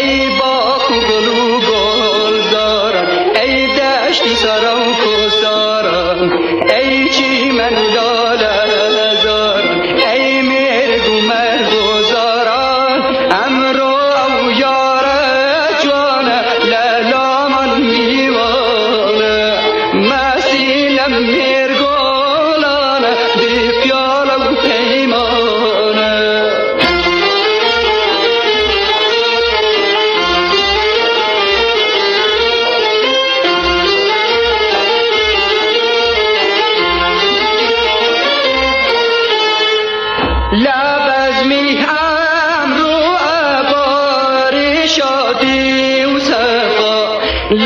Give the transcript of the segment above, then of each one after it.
ای باغ و گل و گلزارم، ای دشت سرم کوسارم، ای چیمن و لاله زارم، ای مرگ و مرغزارم، امرو او یار جوانه لیلا من میوانه، مسیلم مرگولانه بی پیاله و پیمانه. لب از میهم رو عبار شادی و صفا،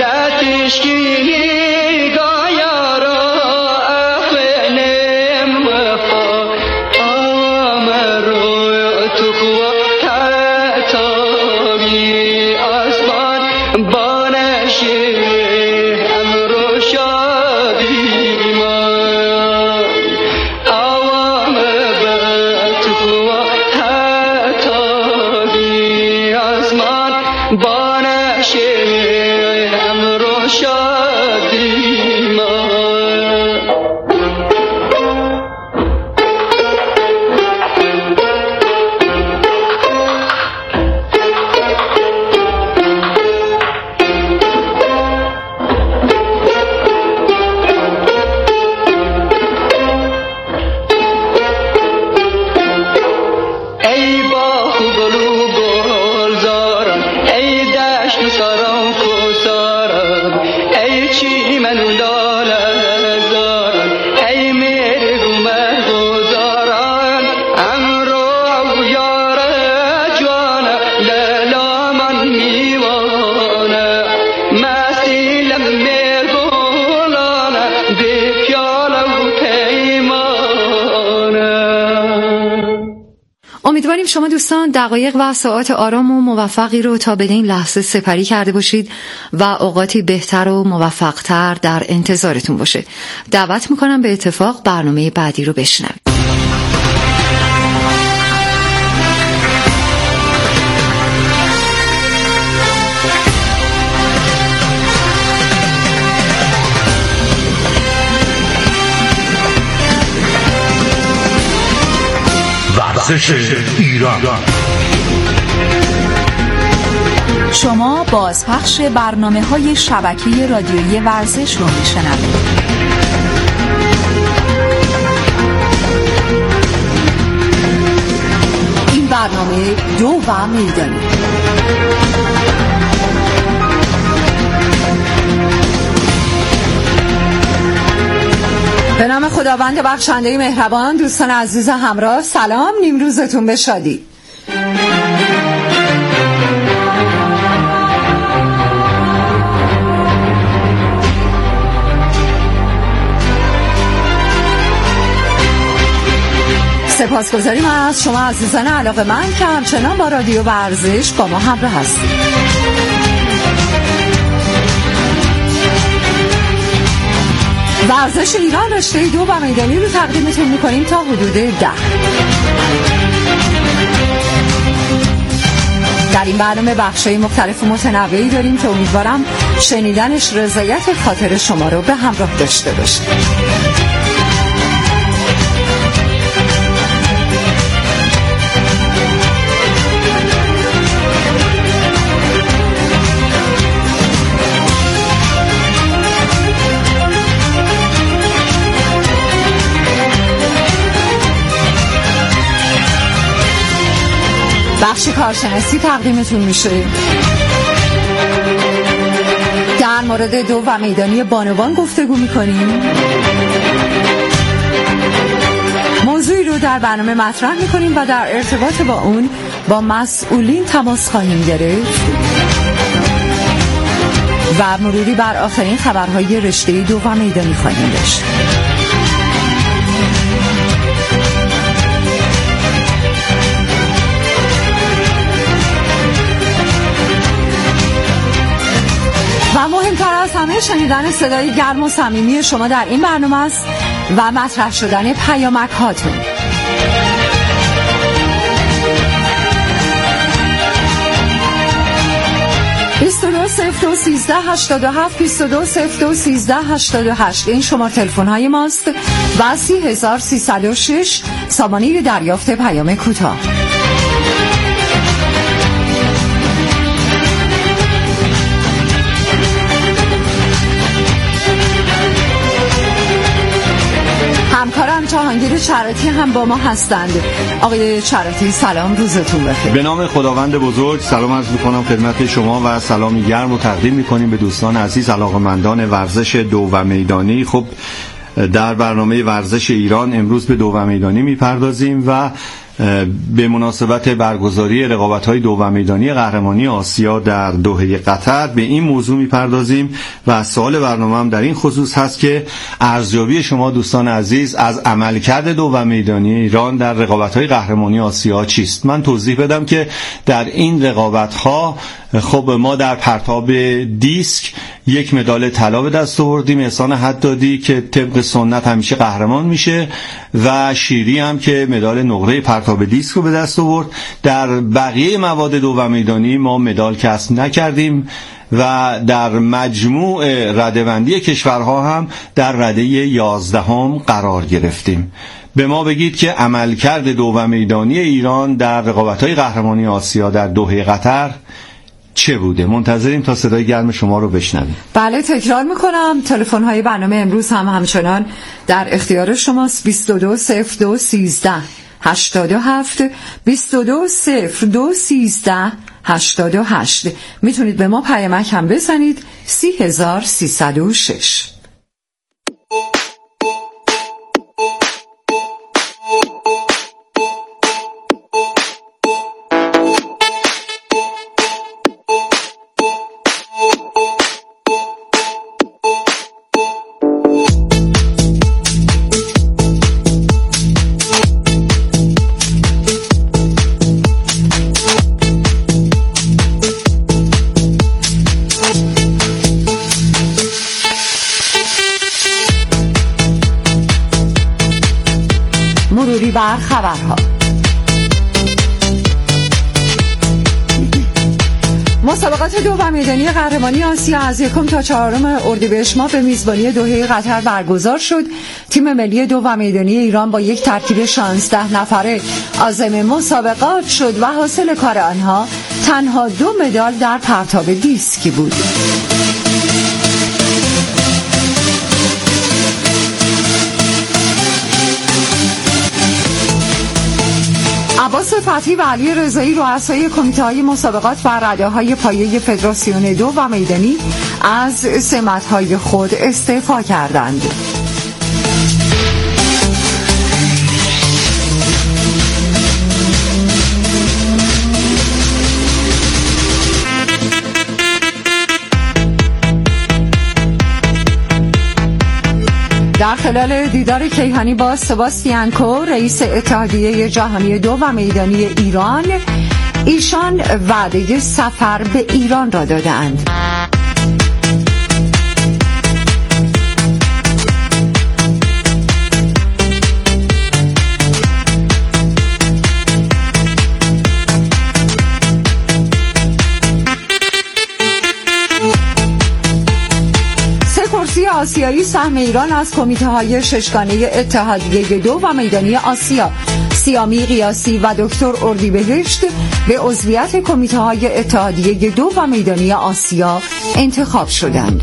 لتشکی گایارا افنم وفا، آمرو تو خوا تتابی آسمان بانشی امرو شادی من، آوام تتابی آسمان بانشی امرو شادی من. ای باغ و گل و گلزارم، ای دشت سرم کوسارم، ای چیمن و لاله زارم، ای مرگ و مرغزارم، امرو او یار جوانه لیلا من میوانه، مسیلم مرگولانه بی پیاله و پیمانه. امیدواریم شما دوستان دقایق و ساعات آرام و موفقی رو تا به این لحظه سپری کرده باشید و اوقاتی بهتر و موفقتر در انتظارتون باشه. دعوت میکنم به اتفاق برنامه بعدی رو بشنوید. ورزش ایران. شما بازپخش برنامه‌های شبکه رادیویی ورزش رو میشنوید. این برنامه دو و میدانی. به نام خداوند بخشنده مهربان، دوستان عزیز همراه، سلام، نیم روزتون به شادی. سپاسگزاریم از شما عزیزان علاقه‌مند که همچنان با رادیو ورزش با ما همراه هستید. ورزش ایران رشته 2 و میدانی رو تقدیمتون میکنیم تا حدود 10. در این برنامه بخشای مختلف و متنوعی داریم که امیدوارم شنیدنش رضایت خاطر شما رو به همراه داشته باشه. بخش کارشناسی تقدیمتون میشه. در مورد 2 و میدانی بانوان گفتگو میکنیم. موضوعی رو در برنامه مطرح میکنیم و در ارتباط با اون با مسئولین تماس خواهیم گرفت و مروری بر آخرین خبرهای رشته 2 و میدانی خواهیم داشت. و مهمتر از همه شنیدن صدای گرم و صمیمی شما در این برنامه است و مطرح شدن پیامک هاتون. 22013877 22013888 این شماره تلفن های ماست و 3306 سامانه دریافت پیام کوتاه. همکارم جهانگیر شرطی هم با ما هستند. آقای شرطی سلام، روزتون بخیر. به نام خداوند بزرگ سلام عرض می‌کنم خدمت شما و سلامی گرم رو تقدیم می‌کنیم به دوستان عزیز علاقه‌مندان ورزش دو و میدانی. خب در برنامه ورزش ایران امروز به دو و میدانی می‌پردازیم و به مناسبت برگزاری رقابت‌های دو و میدانی قهرمانی آسیا در دوحه قطر به این موضوع می‌پردازیم و سوال برنامه هم در این خصوص هست که ارزیابی شما دوستان عزیز از عملکرد دو و میدانی ایران در رقابت‌های قهرمانی آسیا چیست؟ من توضیح بدم که در این رقابت‌ها خب ما در پرتاب دیسک یک مدال طلا به دست آوردیم، احسان حدادی که طبق سنت همیشه قهرمان میشه و شیری هم که مدال نقره پرتاب دیسک رو به دست آورد. در بقیه مواد دو و میدانی ما مدال کسب نکردیم و در مجموع رده‌بندی کشورها هم در رده 11 قرار گرفتیم. به ما بگید که عملکرد دو و میدانی ایران در رقابت‌های قهرمانی آسیا در دوحه قطر چه بوده؟ منتظریم تا صدای گرم شما رو بشنویم. بله تکرار میکنم تلفن های برنامه امروز هم همچنان در اختیار شماست. 220213 87 220213 88. میتونید به ما پیامک هم بزنید 3306. مروری بر خبرها. مسابقات دو و میدانی قهرمانی آسیا از 1 تا 4 اردیبهشت ماه به میزبانی دوحه قطر برگزار شد. تیم ملی دو و میدانی ایران با یک ترکیب 16 نفره عازم مسابقات شد و حاصل کار آنها تنها 2 مدال در پرتاب دیسکی بود. عباس فتحی و علی رضایی رؤسای کمیته‌های مسابقات و رده‌های پایه فدراسیون دو و میدانی از سمت‌های خود استعفا کردند. در خلال دیدار کیهانی با سباستیان کو رئیس اتحادیه جهانی دو و میدانی ایران، ایشان وعده سفر به ایران را دادند. آسیایی سهم ایران از کمیته‌های ششگانه اتحادیه دو و میدانی آسیا، سیامی قیاسی و دکتر اردیبهشت به عضویت کمیته‌های اتحادیه دو و میدانی آسیا انتخاب شدند.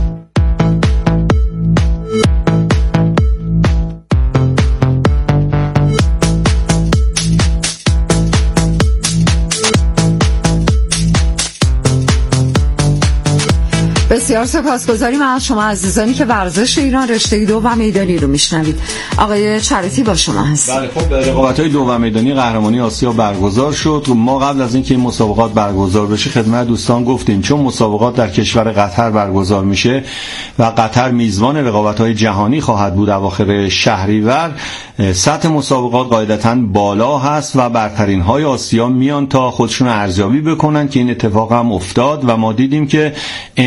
بسیار سپاسگزاریم از شما عزیزانی که ورزش ایران رشته دو و میدانی رو میشنوید. آقای چرتی با شما هست. بله خب رقابت‌های دو و میدانی قهرمانی آسیا برگزار شد. ما قبل از اینکه این مسابقات برگزار بشه خدمت دوستان گفتیم چون مسابقات در کشور قطر برگزار میشه و قطر میزبان رقابت‌های جهانی خواهد بود اواخر شهریور، سطح مسابقات قاعدتاً بالا هست و برترین‌های آسیا میان تا خودشون ارزیابی بکنن که این اتفاق هم افتاد و ما دیدیم که امسال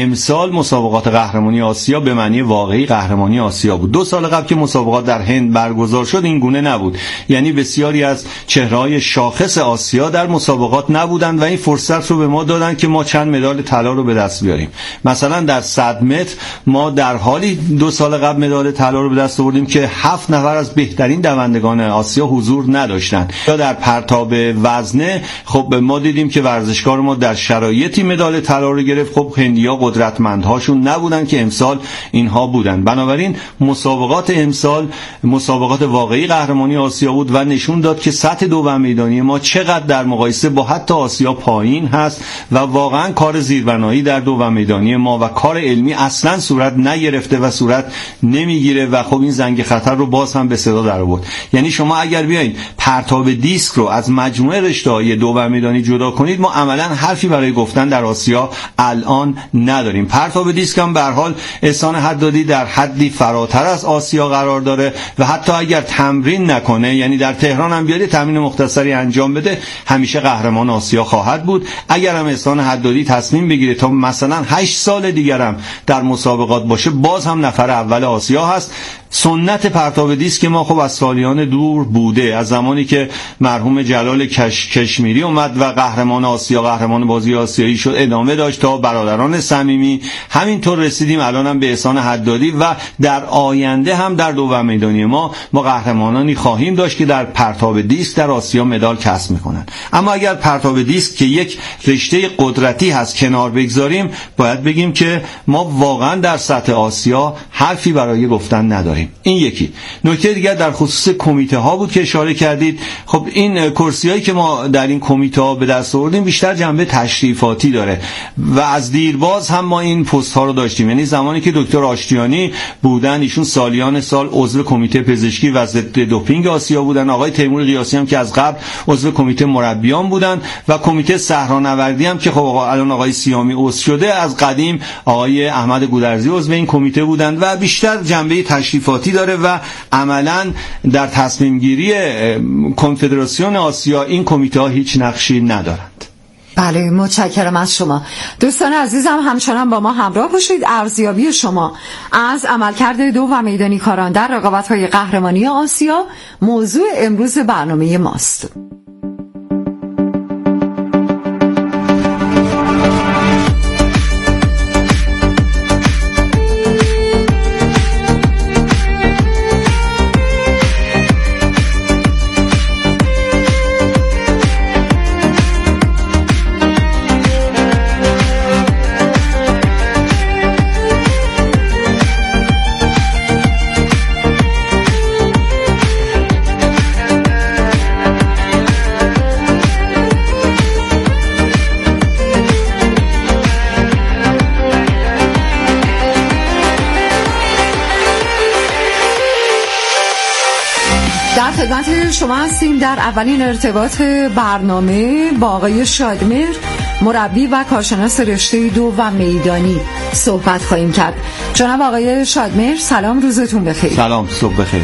امسال مسابقات قهرمانی آسیا به معنی واقعی قهرمانی آسیا بود. 2 سال قبل که مسابقات در هند برگزار شد این گونه نبود، یعنی بسیاری از چهره‌های شاخص آسیا در مسابقات نبودند و این فرصت رو به ما دادن که ما چند مدال طلا رو به دست بیاریم. مثلا در 100 متر ما در حالی 2 سال قبل مدال طلا رو به دست آوردیم که 7 نفر از بهترین دوندگان آسیا حضور نداشتند. یا در پرتاب وزنه خب ما دیدیم که ورزشکار ما در شرایطی مدال طلا رو گرفت. خب هندی‌ها قدرتمندهاشون نبودن که امسال اینها بودن. بنابراین مسابقات امسال مسابقات واقعی قهرمانی آسیا بود و نشون داد که سطح دو میدانی ما چقدر در مقایسه با حتی آسیا پایین هست و واقعا کار زیربنایی در دو میدانی ما و کار علمی اصلا صورت نگرفته و صورت نمیگیره و خب این زنگ خطر رو باز هم به صدا در آورد. یعنی شما اگر بیاید پرتاب دیسک رو از مجموعه رشته‌های دو میدانی جدا کنید ما عملا حرفی برای گفتن در آسیا الان نداریم. پرتاب دیسک هم به هر حال احسان حدادی در حدی فراتر از آسیا قرار داره و حتی اگر تمرین نکنه، یعنی در تهران هم بیاد تمرین مختصری انجام بده، همیشه قهرمان آسیا خواهد بود. اگر هم احسان حدادی تصمیم بگیره تا مثلا 8 سال دیگر هم در مسابقات باشه باز هم نفر اول آسیا هست. سنت پرتاب دیسک ما خب از سالیان دور بوده، از زمانی که مرحوم جلال کشمیری اومد و قهرمان آسیا، قهرمان بازی آسیایی شد، ادامه داشت تا برادران صمیمی، همینطور رسیدیم الان هم به احسان حدادی و در آینده هم در دو میدانی ما قهرمانانی خواهیم داشت که در پرتاب دیسک در آسیا مدال کسب میکنن. اما اگر پرتاب دیسک که یک رشته قدرتی هست کنار بگذاریم، باید بگیم که ما واقعا در سطح آسیا حرفی برای گفتن نداریم. این یکی. نکته دیگر در خصوص کمیته ها بود که اشاره کردید. خب این کرسی‌هایی که ما در این کمیته ها به دست آوردیم بیشتر جنبه تشریفاتی داره و از دیرباز هم ما این پست ها رو داشتیم. یعنی زمانی که دکتر آشتیانی بودن، ایشون سالیان سال عضو کمیته پزشکی و ضد دوپینگ آسیا بودن. آقای تیمور قیاسی هم که از قبل عضو کمیته مربیان بودن و کمیته صحرانوردی هم که خب الان آقای سیامی عضو شده، از قدیم آقای احمد گودرزی عضو این کمیته بودند و بیشتر جنبه تشریفاتی داره و عملاً در تصمیم گیری کنفدراسیون آسیا این کمیته ها هیچ نقشی ندارند. بله، متشکرم از شما. دوستان عزیزم همچنان با ما همراه باشید. ارزیابی شما از عملکرد دو میدانی کاران در رقابت‌های قهرمانی آسیا موضوع امروز برنامه ماست. خدمت شما هستیم در اولین ارتباط برنامه با آقای شادمهر، مربی و کارشناس رشته دو و میدانی صحبت خواهیم کرد. جناب آقای شادمهر سلام، روزتون بخیر. سلام، صبح بخیر.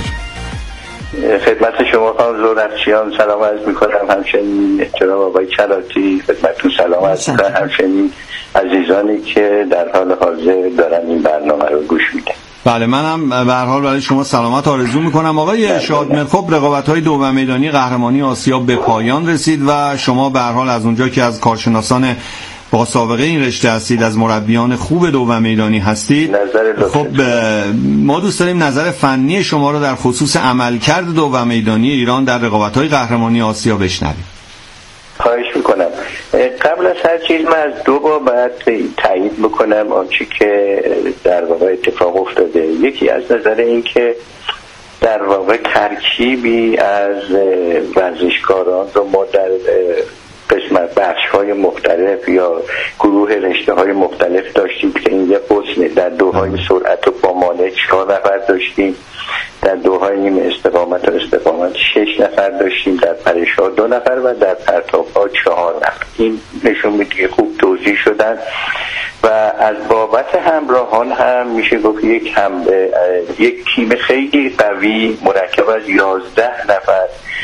خدمت شما خانم زورخشیان سلام عرض میکنم، همچنین جناب آقای چلاتی خدمتتون سلام عرض میکنم، همچنین عزیزانی که در حال حاضر دارن این برنامه رو گوش میدن. بله، منم به هر حال برای شما سلامت آرزو میکنم. آقای شادمهر، خب رقابت‌های دو میدانی قهرمانی آسیا به پایان رسید و شما به هر حال از اونجا که از کارشناسان با سابقه این رشته هستید، از مربیان خوب دو میدانی هستید، خب ما دوست داریم نظر فنی شما رو در خصوص عملکرد دو میدانی ایران در رقابت‌های قهرمانی آسیا بشنویم. خواهش میکنم. قبل از هر چیز من از دو بار باید تایید بکنم آنچه که در واقع اتفاق افتاده. یکی از نظر این که در واقع ترکیبی از ورزشکاران رو ما در قسمت بخش‌های مختلف یا گروه رشته‌های مختلف داشتیم که این یه قسم در دوهای سرعت و با مانع 4 نفر داشتیم، در دوهای نیم استقامت و استقامت 6 نفر داشتیم، در پرش‌ها 2 نفر و در پرتاب‌ها 4 نفر. این نشون میده که خوب توزیع شدن و از بابت همراهان هم میشه گفت یک تیم خیلی قوی مرکب از 11 نفر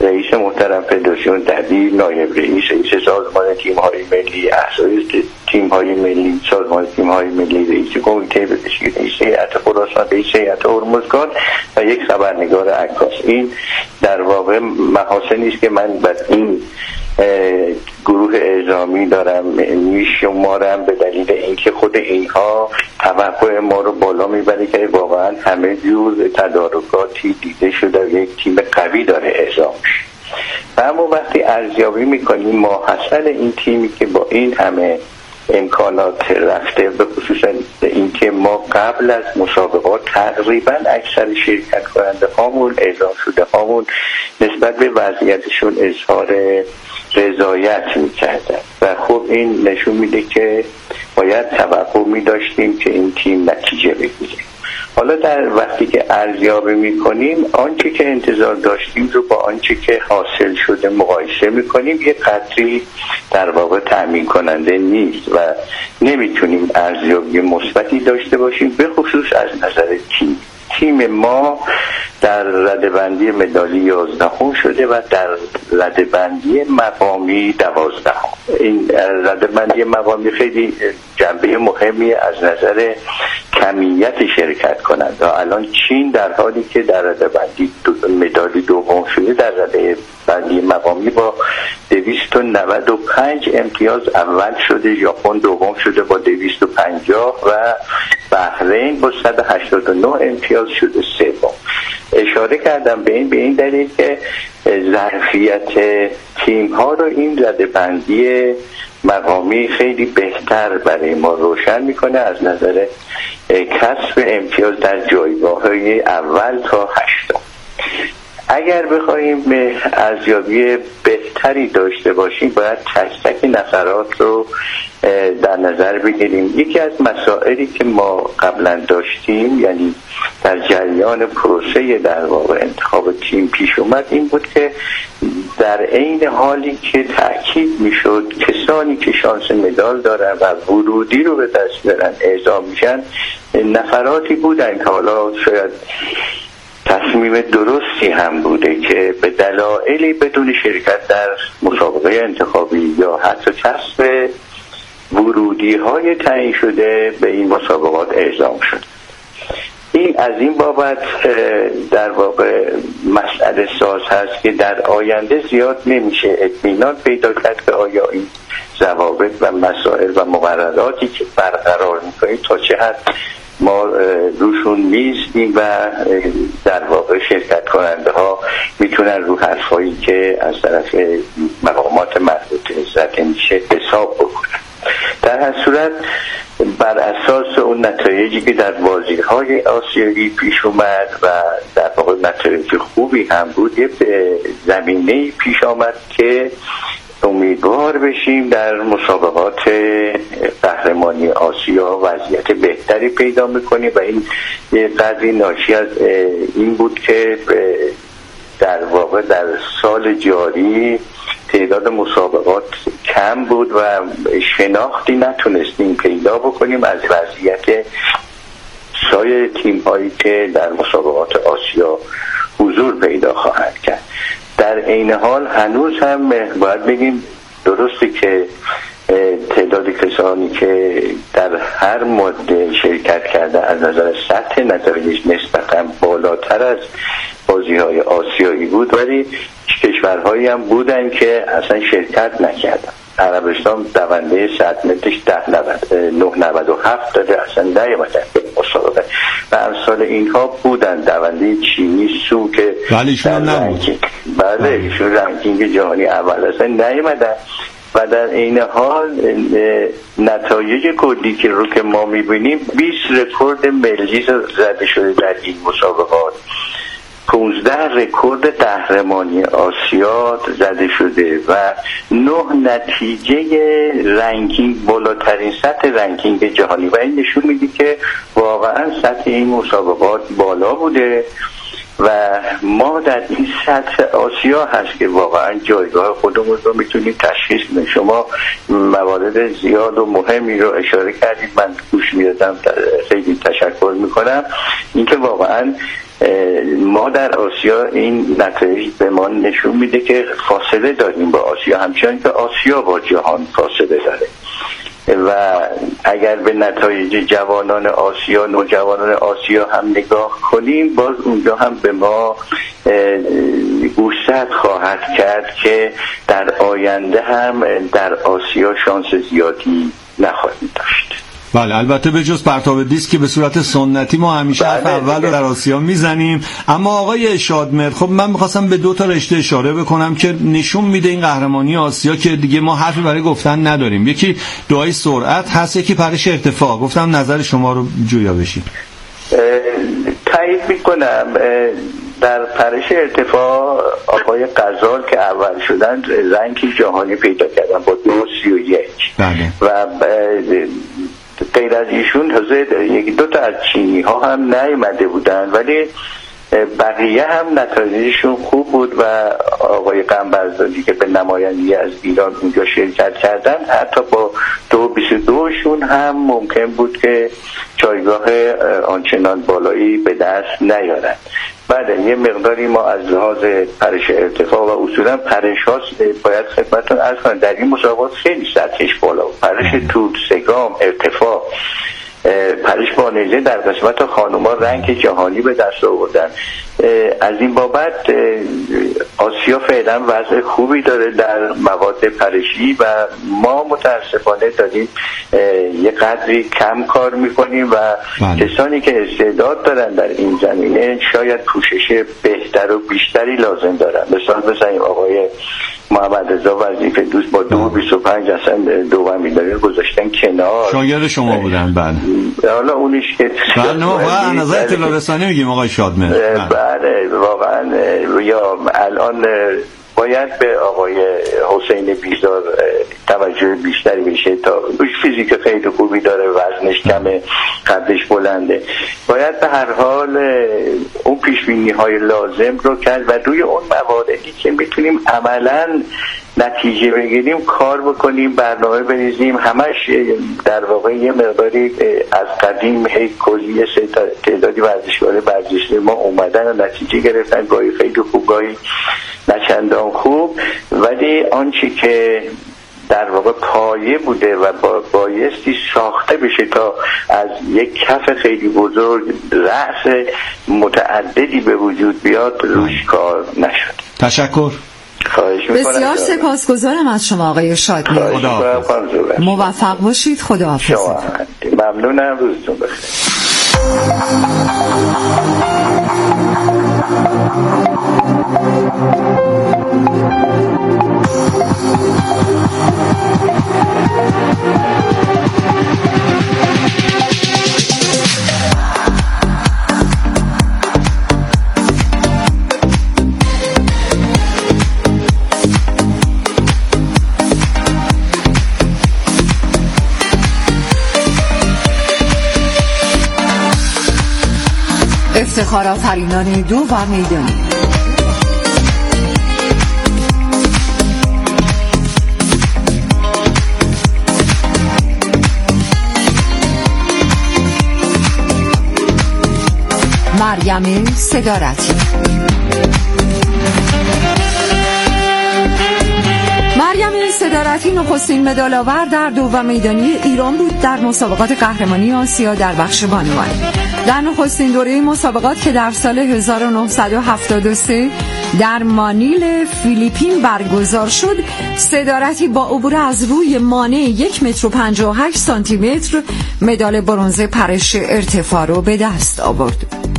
رئیس محترم فدراسیون، دبیر، نایب رئیس سازمان تیم‌های ملی، اعضای تیم‌های ملی، سازمان تیم‌های ملی، رئیس کمیته پزشکی، رئیس هیئت خراسان، رئیس هیئت هرمزگان و یک خبرنگار عکاس. این در واقع محاسنی است که من بر این گروه اعزامی دارم میشمارم، به دلیل اینکه خود اینها توقع ما رو بالا میبره که واقعا همه جور تدارکاتی دیده شده و یک تیم قوی داره اعزام میشه. و اما وقتی ارزیابی میکنیم ماحصل این تیمی که با این همه امکانات رفته، به خصوص اینکه ما قبل از مسابقات تقریبا اکثر شرکت کننده هامون، اعزام شده هامون نسبت به وضعیتشون اظهار رضایت میکردن و خب این نشون میده که باید توقع میداشتیم که این تیم نتیجه بگیره. حالا در وقتی که ارزیابی میکنیم آنچه که انتظار داشتیم رو با آنچه که حاصل شده مقایسه میکنیم، یه قدری در واقع تأمین کننده نیست و نمیتونیم ارزیابی مثبتی داشته باشیم، به خصوص از نظر تیم ما در رده‌بندی مدالی 11 شده و در رده‌بندی مقامی 12. این رده‌بندی مقامی خیلی جنبه مهمی از نظر کمیت شرکت کننده. الان چین در حالی که در رده‌بندی مدالی دوم شده، در رده‌بندی مقامی با 295 امتیاز اول شده، ژاپن دوم شده با 250 و بحرین با 189 امتیاز شده سوم. اشاره کردم به این دلیل که ظرفیت تیم ها رو این رده‌بندی مقامی خیلی بهتر برای ما روشن میکنه از نظر کسب امتیاز در جایگاه‌های اول تا 8. اگر بخوایم ارزیابی بهتری داشته باشیم باید تک تک نفرات رو در نظر بگیریم. یکی از مسائلی که ما قبلا داشتیم، یعنی در جریان پروسه در واقع انتخاب تیم پیش اومد، این بود که در عین حالی که تأکید میشد کسانی که شانس مدال دارن و ورودی رو به دست بیارن اعزام میشن، نفراتی بودن که حالا شاید تصمیم درستی هم بوده که به دلایلی بدون شرکت در مسابقه انتخابی یا حتی کسب ورودی های تعیین شده به این مسابقات اعزام شد. این از این بابت در واقع مسئله ساز هست که در آینده زیاد نمیشه اطمینان پیدا کرد که آیا این ضوابط و مسائل و مقرراتی که برقرار میکنیم تا چه حد ما روشون نیستیم و در واقع شرکت کننده ها میتونن رو حرفایی که از طرف مقامات مربوطه زده میشه حساب بکنن. در هر صورت بر اساس اون نتایجی که در بازی‌های آسیایی پیش اومد و در واقع نتایج خوبی هم بود، یه زمینه پیش آمد که امیدوار بشیم در مسابقات قهرمانی آسیا وضعیت بهتری پیدا میکنیم و این یه قدری ناشی از این بود که در واقع در سال جاری تعداد مسابقات کم بود و شناختی نتونستیم پیدا بکنیم از وضعیت سایر تیم هایی که در مسابقات آسیا حضور پیدا خواهند کرد. در این حال هنوز هم باید بگیم درسته که تعداد کسانی که در هر ماده شرکت کرده از نظر سطح نتایج نسبتا بالاتر از بازی‌های آسیایی بود، ولی کشورهایی هم بودن که اصلا شرکت نکردن. عربستان دونده 100 مترش 9.97 داده، اصلا نیامدن به مسابقه و امثال اینها بودن. دونده چینی سو که ایشون نبود، بله ایشون رنکینگ جهانی اول اصلا نیامدن و در این حال نتایج کلی که رو که ما میبینیم 20 رکورد ملی زده شده در این مسابقات، 15 رکورد قهرمانی آسیا زده شده و 9 نتیجه رنکینگ، بالاترین سطح رنکینگ جهانی و این نشون میده که واقعا سطح این مسابقات بالا بوده و ما در این سطح آسیا هست که واقعا جایگاه خودمون رو میتونیم تشخیص بدیم. شما موارد زیاد و مهمی رو اشاره کردید، من گوش میدادم، خیلی تشکر میکنم. اینکه واقعا ما در آسیا این نتایج به ما نشون میده که فاصله داریم با آسیا، همچنان که آسیا با جهان فاصله داره و اگر به نتایج جوانان آسیا، نوجوانان آسیا هم نگاه کنیم، باز اونجا هم به ما گوشزد خواهد کرد که در آینده هم در آسیا شانس زیادی نخواهیم داشت. بله، البته به جز پرتاب دیسک که به صورت سنتی ما همیشه حرف اول رو در آسیا میزنیم. اما آقای شادمهر، خب من میخواستم به 2 تا رشته اشاره بکنم که نشون میده این قهرمانی آسیا که دیگه ما حرفی برای گفتن نداریم. یکی دعای سرعت هست، یکی پرش ارتفاع. گفتم نظر شما رو جویا بشید. تایید میکنم. در پرش ارتفاع آقای غزال که اول شدن رنکی جهانی پیدا کردن با 2.31. بله. و غیر از ایشون تازه 1-2 تا از چینی ها هم نیامده بودن، ولی بقیه هم نتایجشون خوب بود و آقای قنبرزادی که به نمایندگی از ایران اونجا شرکت کردن حتی با 2.22 شون هم ممکن بود که جایگاه آنچنان بالایی به دست نیارن. بله، یه مقداری ما از لحاظ پرش ارتفاع و اصولا پرش ها باید خدمتتون عرض کنم در این مسابقات خیلی سطحش بالا، پرش توپ، سگام، ارتفاع، پرش با نیزه در قسمت خانوما رنگ جهانی به دست آوردن. از این بابت آسیا فعلا وضع خوبی داره در مواد پرشی و ما متاسفانه داریم یه قدری کم کار میکنیم و کسانی که استعداد دارن در این زمینه شاید پوشش بهتر و بیشتری لازم دارن. مثال بزنیم آقای محمد رضا وظیفه دوست با 2.25 اصلا دومی داره گذاشتن کنار. شاگرد شما بودن. بله. حالا اونیش که بله واقعا نظر اطلاع رسانی میگیم آقای شادمهر. بله واقعا. یا الان باید به آقای حسین بیزار توجه بیشتری بشه، تا فیزیک خیلی خوبی داره، وزنش کمه، قدش بلنده، باید به هر حال اون پیشبینی های لازم رو کرد و روی اون مواردی که میتونیم عملا نتیجه بگیریم کار بکنیم، برنامه بریزیم. همش در واقع یه مقداری از قدیم کلیه تعدادی ورزشکار ما اومدن و نتیجه گرفتن، گاهی خیلی خوب گاهی نچندان خوب، ولی آنچه که در واقع پایه بوده و بایستی ساخته بشه تا از یک کف خیلی بزرگ رأس متعددی به وجود بیاد روش کار نشد. تشکر. بسیار سپاسگزارم از شما آقای شادمهر. موفق باشید. خداحافظ. ممنونم. روزتون بخیر. افتخار آفرینان 2 و میدانی. مریم صدارتی. مریم صدارتی نخستین مدال آور در 2 میدانی ایران بود در مسابقات قهرمانی آسیا در بخش بانوان. در نخستین دوره مسابقات که در سال 1973 در مانیل فیلیپین برگزار شد، صدارتی با عبور از روی مانع 1.58 متر مدال برنز پرش ارتفاع رو به دست آورد.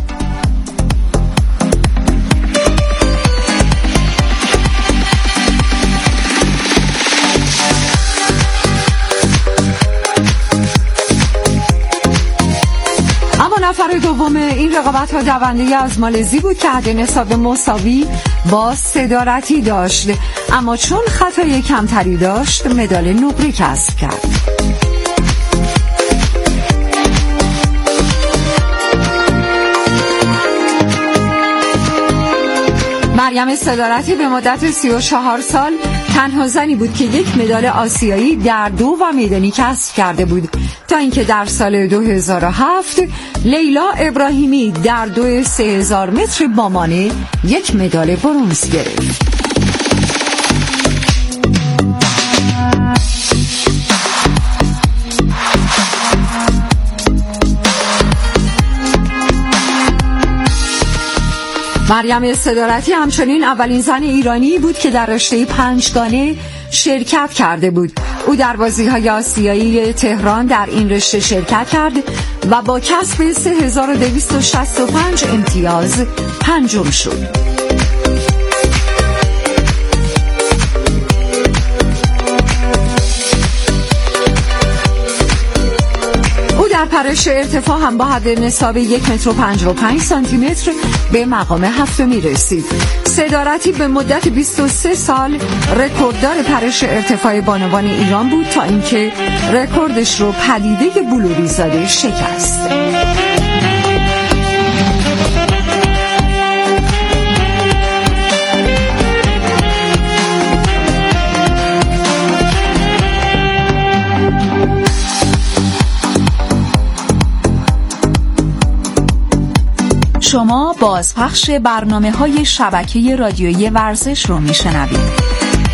نفر دوم این رقابت ها دونده از مالزی بود که حد نصاب مساوی با صدارتی داشت، اما چون خطای کمتری داشت مدال نقره کسب کرد. مریم صدارتی به مدت 34 سال تنها زنی بود که یک مدال آسیایی در دو و میدانی کسب کرده بود، تا اینکه در سال 2007 لیلا ابراهیمی در دو 3000 متر بامانه یک مدال برنز گرفت. مریم صدارتی همچنین اولین زن ایرانی بود که در رشته پنجگانه شرکت کرده بود. او در بازی‌های آسیایی تهران در این رشته شرکت کرد و با کسب 3265 امتیاز پنجم شد. در پرش ارتفاع هم با حد نصاب 1.55 سانتی متر به مقام هفتمی رسید. صدارتی به مدت 23 سال رکورددار پرش ارتفاع بانوان ایران بود، تا اینکه رکوردش رو پدیده بلوریزاده شکست. شما بازپخش برنامه‌های شبکه رادیویی ورزش رو میشنوید.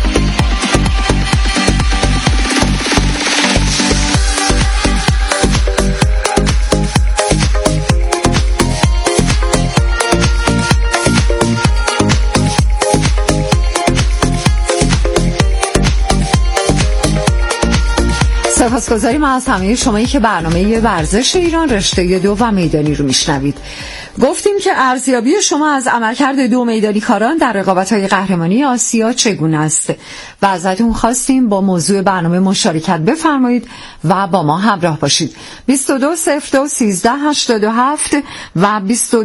سپاسگزاریم از همه شمایی که برنامه ورزش ایران رشته دو و میدانی رو میشنوید. گفتیم که ارزیابی شما از عملکرد دو میدانی کاران در رقابت‌های قهرمانی آسیا چگونه است و ازتون خواستیم با موضوع برنامه مشارکت بفرمایید و با ما همراه باشید. 22021387 و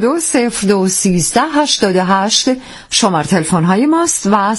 22021388 شماره تلفن‌های ماست و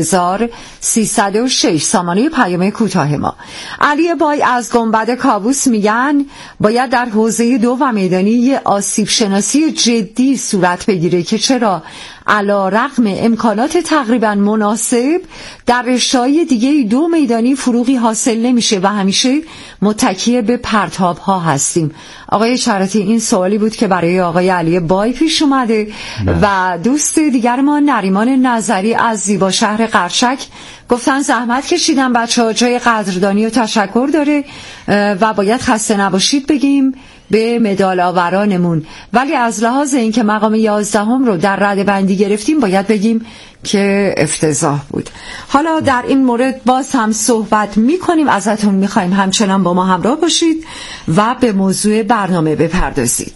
30306 سامانه پیام کوتاه ما. علی بای از گنبد کاووس میگن باید در حوزه دو و میدانی آسیب شناسی جدی صورت بگیره که چرا علی رغم امکانات تقریبا مناسب در رشته‌های دیگه دو میدانی فروغی حاصل نمیشه و همیشه متکی به پرتاب ها هستیم. آقای شرطی، این سوالی بود که برای آقای علی بای پیش اومده و دوست دیگر ما نریمان نظری از زیبا شهر قرشک گفتن زحمت کشیدن بچه‌ها، جای قدردانی و تشکر داره و باید خسته نباشید بگیم به مدال آورانمون، ولی از لحاظ اینکه مقام 11 رو در رده بندی گرفتیم باید بگیم که افتضاح بود. حالا در این مورد باز هم صحبت میکنیم، ازتون میخوایم همچنان با ما همراه باشید و به موضوع برنامه بپردازید.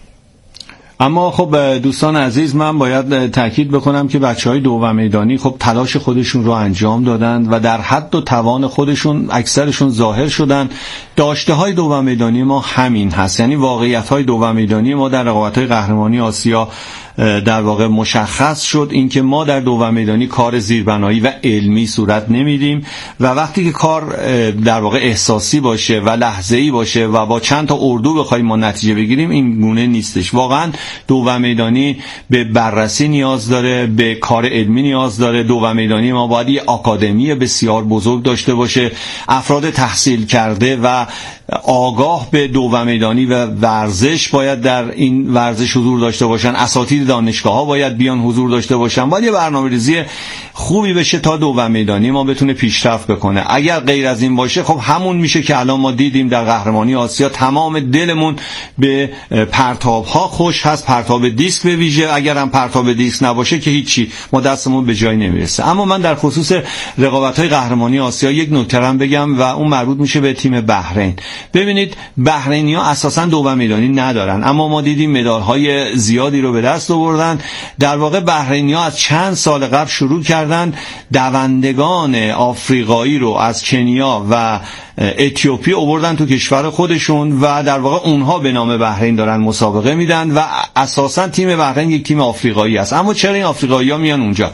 اما خب دوستان عزیز، من باید تاکید بکنم که بچهای دو و میدانی خب تلاش خودشون رو انجام دادند و در حد و توان خودشون اکثرشون ظاهر شدن. داشته های دو و میدانی ما همین هست، یعنی واقعیت های دو و میدانی ما در رقابت‌های قهرمانی آسیا در واقع مشخص شد اینکه ما در دو و میدانی کار زیربنایی و علمی صورت نمیدیم و وقتی که کار در واقع احساسی باشه و لحظه‌ای باشه و با چند تا اردو بخوایم ما نتیجه بگیریم، این گونه نیستش. واقعا دو و میدانی به بررسی نیاز داره، به کار علمی نیاز داره. دو و میدانی ما باید یه آکادمی بسیار بزرگ داشته باشه، افراد تحصیل کرده و آگاه به دو و میدانی و ورزش باید در این ورزش حضور داشته باشن، اساتید دانشگاه ها باید بیان حضور داشته باشن. باید یه برنامه‌ریزی خوبی بشه تا دو و میدانی ما بتونه پیشرفت بکنه. اگر غیر از این باشه خب همون میشه که الان ما دیدیم در قهرمانی آسیا، تمام دلمون به پرتاب ها خوش هست، پرتاب دیسک به ویژه. اگر هم پرتاب دیسک نباشه که هیچی، ما دستمون به جای نمیرسه. اما من در خصوص رقابت‌های قهرمانی آسیا یک نکته هم بگم و اون مربوط میشه به تیم بحرین. ببینید بحرینی‌ها اساساً دو و میدانی ندارن، اما ما دیدیم مدال‌های زیادی رو به دست آوردن. در واقع بحرینی‌ها از چند سال قبل شروع کردن دوندگان آفریقایی رو از کنیا و اتیوپی آوردن تو کشور خودشون و در واقع اونها به نام بحرین دارن مسابقه میدن و اساساً تیم بحرین یک تیم آفریقایی است. اما چرا این آفریقایی‌ها میان اونجا؟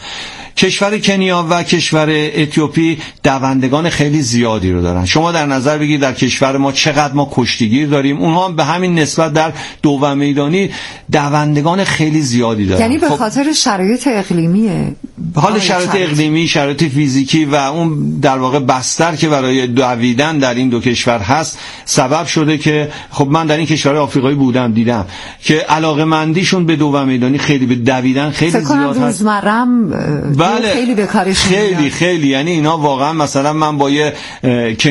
کشور کنیا و کشور اتیوپی دوندگان خیلی زیادی رو دارن. شما در نظر بگیرید در کشور ما چقدر ما کشتیگیر داریم، اونها به همین نسبت در دو و میدانی دوندگان خیلی زیادی دارن. یعنی به خاطر شرایط اقلیمیه، حال شرایط اقلیمی، شرایط فیزیکی و اون در واقع بستر که برای دویدن در این دو کشور هست سبب شده که خب من در این کشور آفریقایی بودم، دیدم که علاقه‌مندیشون به دو و میدانی خیلی، به دویدن خیلی زیاد هست. روزمرم بله، خیلی به کارشون خیلی یعنی اینا واقعا مثلا من با یه